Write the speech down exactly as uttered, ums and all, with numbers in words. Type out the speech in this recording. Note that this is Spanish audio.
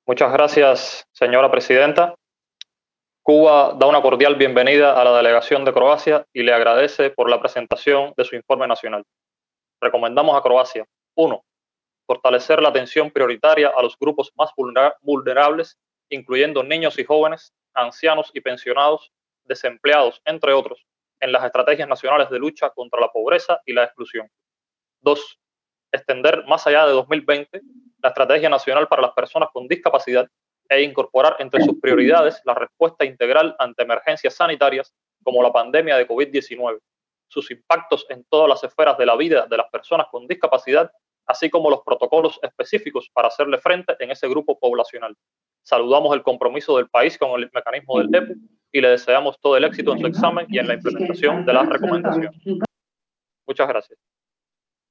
Muchas gracias, señora presidenta. Cuba da una cordial bienvenida a la delegación de Croacia y le agradece por la presentación de su informe nacional. Recomendamos a Croacia: uno. Fortalecer la atención prioritaria a los grupos más vulnerables, incluyendo niños y jóvenes, ancianos y pensionados, desempleados, entre otros, en las estrategias nacionales de lucha contra la pobreza y la exclusión. dos. Extender más allá de dos mil veinte la Estrategia Nacional para las Personas con Discapacidad e incorporar entre sus prioridades la respuesta integral ante emergencias sanitarias como la pandemia de COVID diecinueve, sus impactos en todas las esferas de la vida de las personas con discapacidad, así como los protocolos específicos para hacerle frente en ese grupo poblacional. Saludamos el compromiso del país con el mecanismo del E P U y le deseamos todo el éxito en su examen y en la implementación de las recomendaciones. Muchas gracias.